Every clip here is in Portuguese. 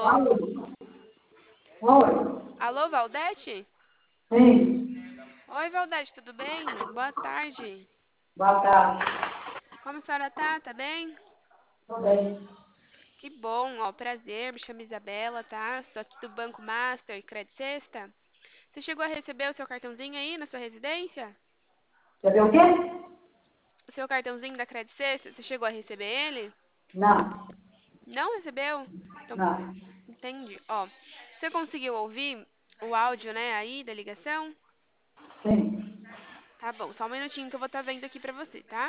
Alô? Oi? Alô, Valdete? Sim. Oi, Valdete, tudo bem? Boa tarde. Boa tarde. Como a senhora tá? Tá bem? Tudo bem? Que bom, ó, prazer, me chamo Isabela, tá? Sou aqui do Banco Master Credit Sexta. Você chegou a receber o seu cartãozinho aí na sua residência? Quer ver o quê? O seu cartãozinho da Credit Sexta, você chegou a receber ele? Não. Não recebeu? Então, Não. entendi. Ó, você conseguiu ouvir o áudio, né, aí da ligação? Sim. Tá bom, só um minutinho que eu vou estar vendo aqui pra você, tá?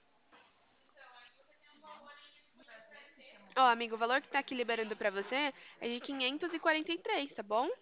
Ó, amigo, o valor que tá aqui liberando pra você é de 543, tá bom?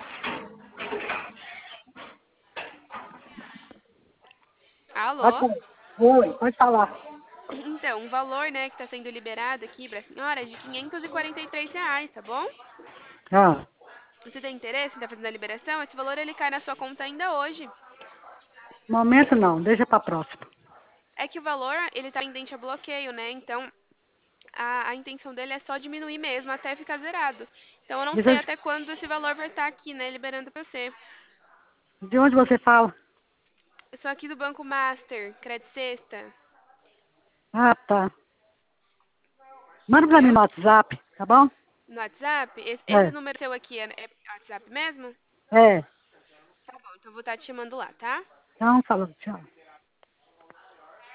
Pode Alô? falar. Oi, pode falar. Então, o valor, né, que tá sendo liberado aqui pra senhora é de 543 reais, tá bom? Ah, Você tem interesse em estar fazendo a liberação? Esse valor, ele cai na sua conta ainda hoje. momento não, deixa pra próxima. É que o valor, ele tá pendente a bloqueio, né? Então, a intenção dele é só diminuir mesmo até ficar zerado. Então, eu não sei Deixa até quando esse valor vai estar aqui, né, liberando pra você. De onde você fala? Eu sou aqui do Banco Master, Credit Sexta, Ah, tá. Manda pra mim entendeu? no WhatsApp, tá bom? No WhatsApp, esse É. número seu aqui é WhatsApp mesmo? É. Tá bom, então eu vou estar te chamando lá, tá? Então, falou, tchau.